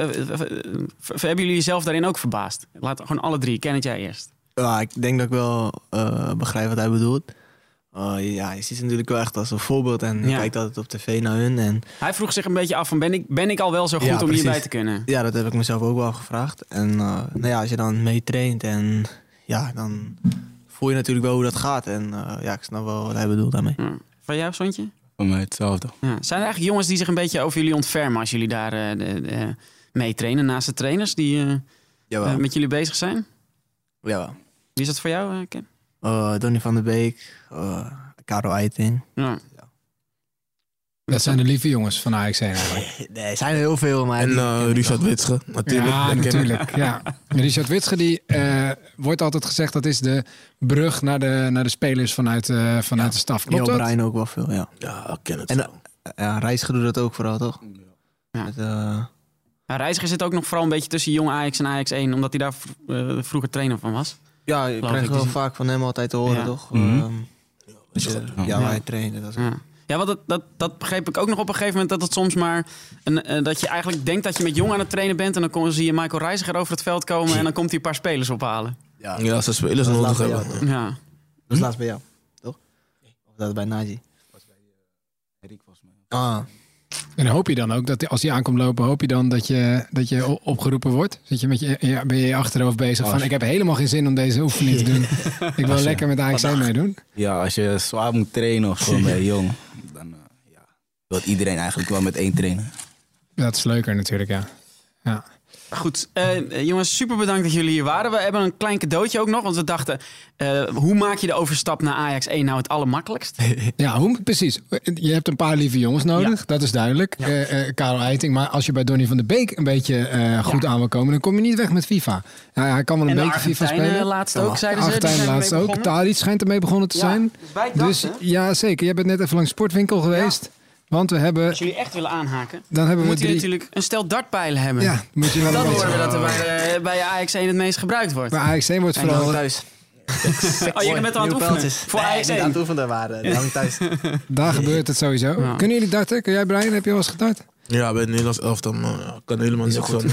hebben jullie jezelf daarin ook verbaasd? Laat gewoon alle drie. Ken het jij eerst? Ja, ik denk dat ik wel uh, begrijp wat hij bedoelt. Uh, ja, je ziet ze natuurlijk wel echt als een voorbeeld en je Ja. kijkt altijd op tv naar hun. En... Hij vroeg zich een beetje af van, ben ik, ben ik al wel zo goed Ja, om precies. hierbij te kunnen? Ja, dat heb ik mezelf ook wel gevraagd. En uh, nou ja, als je dan meetraint en ja, dan voel je natuurlijk wel hoe dat gaat. En uh, ja, ik snap wel wat hij bedoelt daarmee. Ja. Van jou, Sontje? Voor mij hetzelfde. Ja. Zijn er eigenlijk jongens die zich een beetje over jullie ontfermen als jullie daar uh, de, de, mee trainen naast de trainers die uh, uh, met jullie bezig zijn? Jawel. Wie is dat voor jou, uh, Ken? Uh, Donny van der Beek, uh, Karel Eiting. Ja. dat zijn de lieve jongens van Ajax één eigenlijk. Nee, er zijn er heel veel. Maar En uh, Richard Witsche, natuurlijk. Ja, Dat ken ik. natuurlijk. Ja. Richard Witsche, die uh, wordt altijd gezegd... dat is de brug naar de, naar de spelers vanuit, uh, vanuit de staf. Klopt Neil dat? Brein ook wel veel, ja. Ja, ik ken het En wel. uh, ja, Reiziger doet dat ook vooral, toch? Ja. Met, uh, Ja, Reiziger zit ook nog vooral een beetje tussen jong Ajax en Ajax één... omdat hij daar uh, vroeger trainer van was. ja, je Geloof krijgt ik. wel Dus- vaak van hem altijd te horen, Ja. toch? Mhm. Um, dus, uh, ja, Ja. waar hij trainde. Dat is Ja, ja want dat, dat, dat begreep ik ook nog op een gegeven moment... dat het soms maar... Een, uh, dat je eigenlijk denkt dat je met jong aan het trainen bent... en dan kom, zie je Michael Reiziger over het veld komen... en dan komt hij een paar spelers ophalen. ja. Ja, als ze spelers Dat is nodig laat bij hebben. jou. Ja. Dat is laatst bij jou, toch? Of dat is bij Naji? Erik volgens mij. Ah. En hoop je dan ook dat als hij aankomt lopen... hoop je dan dat je, dat je o- opgeroepen wordt? Zit je met je, ja, ben je je achterhoofd bezig van... ik heb helemaal geen zin om deze oefening te doen. Ik wil lekker met Ajax één meedoen. Ja, als je zwaar moet trainen of zo bij jong, dan uh, ja, wil iedereen eigenlijk wel met één trainen. Dat is leuker natuurlijk, ja. ja. Goed, uh, jongens, super bedankt dat jullie hier waren. We hebben een klein cadeautje ook nog, want we dachten... Uh, hoe maak je de overstap naar Ajax één nou het allermakkelijkst? Ja, hoe, precies. Je hebt een paar lieve jongens nodig, Ja. dat is duidelijk. Ja. Uh, uh, Karel Eiting, maar als je bij Donny van der Beek een beetje uh, goed Ja. aan wil komen... dan kom je niet weg met FIFA. Ja, hij kan wel een En de beetje FIFA Argentijnen spelen. laatst ook, zeiden ze. Die Argentijn zijn laatst ermee ook. begonnen. Tadic schijnt ermee begonnen te Ja, zijn. dus wij dachten- Dus ja, zeker. Jij bent net even langs de sportwinkel geweest. Want we hebben... Als jullie echt willen aanhaken, Dan hebben we moet je drie- natuurlijk een stel dartpijlen hebben. Ja, moet je wel Dan een beetje- horen we dat er bij, de, bij Ajax één het meest gebruikt wordt. Bij Ajax één wordt En die vooral... hangt thuis. Oh, je bent aan het Nieuwe oefenen? pijltjes. Voor Nee, Ajax niet één? aan het oefenen waren. Die hangt thuis. Daar gebeurt het sowieso. Ja. Kunnen jullie darten? Kun jij, Brian? Heb je wel eens gedart? Ja, bij het Nederlands elftal, maar ja, ik kan helemaal niks van.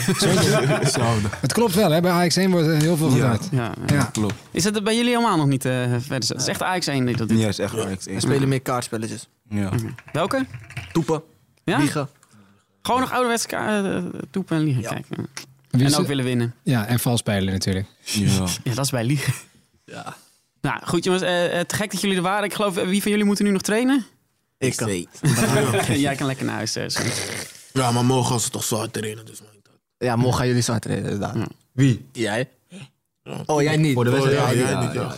Het klopt wel, hè? Bij Ajax één wordt er heel veel gedart. Ja, Ja. Klopt. Is dat bij jullie helemaal nog niet uh, verder? Het is echt Ajax één die dat doet. Ja, is echt Ajax één. We spelen meer kaartspelletjes. Ja. Welke? Toepen. Ja? Liegen. Gewoon nog ouderwetse ka- uh, toepen en liegen Ja. kijken. Wie En is ook de- willen winnen. Ja, en vals spelen natuurlijk. Ja. Ja, dat is bij liegen. Ja. Nou, goed jongens. Uh, te gek dat jullie er waren. Ik geloof, uh, wie van jullie moeten nu nog trainen? Ik kan. Jij kan lekker naar huis. Uh, Sven. Ja, maar morgen gaan ze toch zwaar trainen, dus maakt niet uit. Ja, morgen gaan jullie zo trainen, inderdaad. Ja. Wie? Jij? Oh, jij niet? Voor de wedstrijd, Oh, ja, jij jij niet. niet, ja. Ja, eerlijk.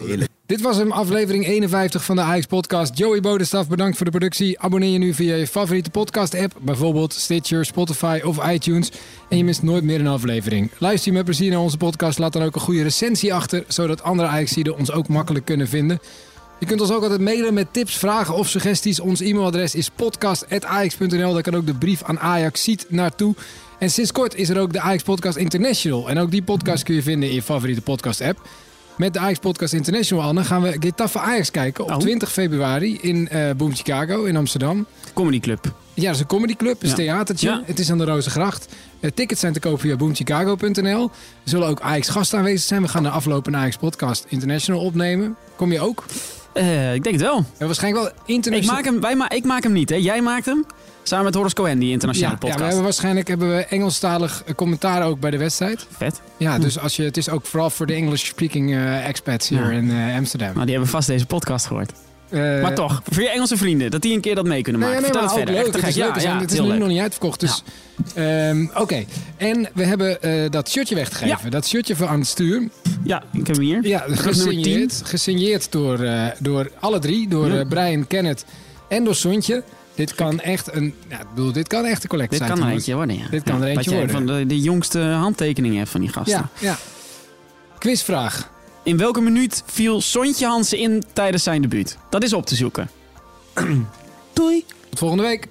Dit was hem, aflevering eenenvijftig van de Ajax Podcast. Joey Bodenstaf, bedankt voor de productie. Abonneer je nu via je favoriete podcast-app, bijvoorbeeld Stitcher, Spotify of iTunes. En je mist nooit meer een aflevering. Luister je met plezier naar onze podcast, laat dan ook een goede recensie achter, zodat andere Ajaxiden ons ook makkelijk kunnen vinden. Je kunt ons ook altijd mailen met tips, vragen of suggesties. Ons e-mailadres is podcast at ajax punt n l. Daar kan ook de brief aan Ajax ziet naartoe. En sinds kort is er ook de Ajax Podcast International. En ook die podcast kun je vinden in je favoriete podcast-app. Met de Ajax Podcast International, Anne, gaan we Getafe Ajax kijken op oh. twintig februari in uh, Boom Chicago in Amsterdam. Comedy Club. Ja, dat is een comedyclub, een ja. theatertje. Ja. Het is aan de Rozengracht. Uh, tickets zijn te koop via boom chicago punt n l. Er zullen ook Ajax gasten aanwezig zijn. We gaan de afgelopen een Ajax Podcast International opnemen. Kom je ook? Uh, ik denk het wel. Ja, waarschijnlijk wel international. Ik maak hem, wij ma- ik maak hem niet, hè? Jij maakt hem. Samen met Horace Cohen, die internationale ja, podcast. Ja, we hebben waarschijnlijk hebben we Engelstalig commentaar ook bij de wedstrijd. Vet. Ja, dus als je, het is ook vooral voor de English-speaking uh, expats hier ja. in uh, Amsterdam. Nou, die hebben vast deze podcast gehoord. Uh, maar toch, voor je Engelse vrienden, dat die een keer dat mee kunnen maken. Nee, nee, Vertel het verder. Leuk, het is, ja, leuk. Ja, het is nu leuk. nog niet uitverkocht. Dus, ja. um, Oké, okay. En we hebben uh, dat shirtje weggegeven. Ja. Dat shirtje van aan het stuur. Ja, ik heb hem hier. Ja, gesigneerd, gesigneerd door, uh, door alle drie. Door ja. uh, Brian, Kenneth en door Sontje. Dit kan echt een, ja, ik bedoel, dit kan echt een collectie zijn. Dit kan er eentje worden, ja. Dit kan ja, er eentje dat worden. Van de, de jongste handtekeningen hebt van die gasten. Ja, ja. Quizvraag. In welke minuut viel Sontje Hansen in tijdens zijn debuut? Dat is op te zoeken. Doei. Tot volgende week.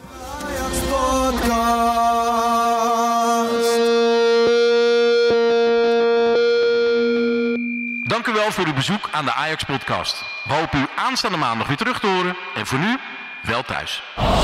Dank u wel voor uw bezoek aan de Ajax Podcast. We hopen u aanstaande maandag weer terug te horen. En voor nu, wel thuis.